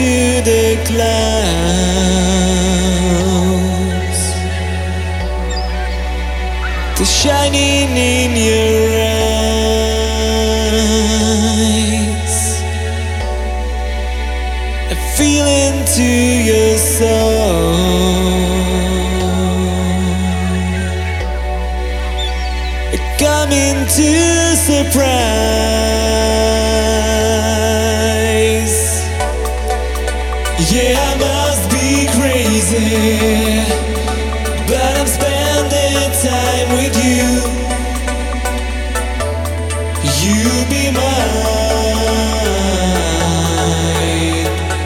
to the clouds, the shining in your eyes, a feeling to your soul, coming to surprise. Yeah, I must be crazy, but I'm spending time with you. You be mine.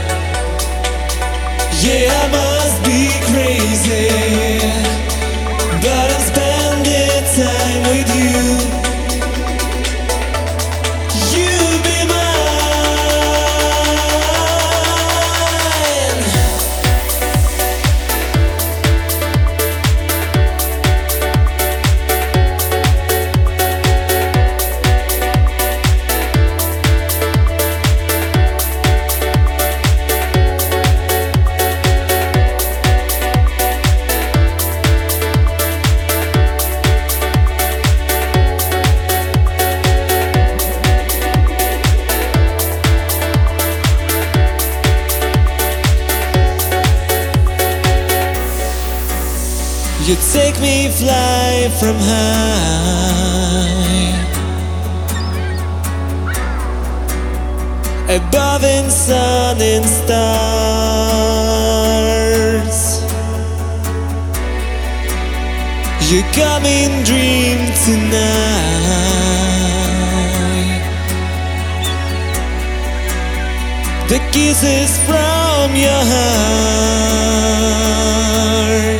Yeah, I must be crazy, but I'm spending time with you. You be mine. You take me fly from high, above in sun and stars. You come in dream tonight, the kisses from your heart.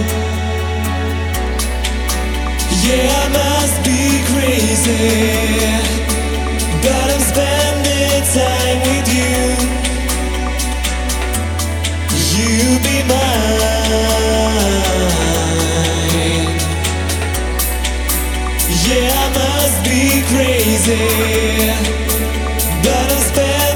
Yeah, I must be crazy, but I'm spending time with you. You be mine. Yeah, I must be crazy, but I'm spending